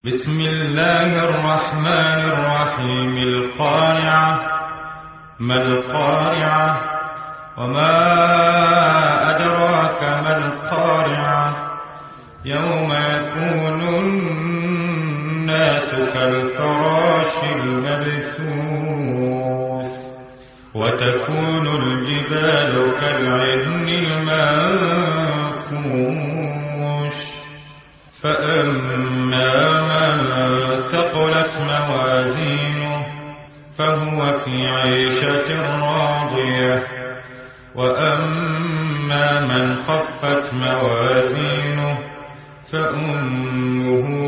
بسم الله الرحمن الرحيم. القارعة. ما القارعة؟ وما أدراك ما القارعة؟ يوم يكون الناس كالفراش المبثوث وتكون الجبال كالعهن المنفوش فأما من ثقلت موازينه فهو في عيشة راضية وأما من خفت موازينه فأمه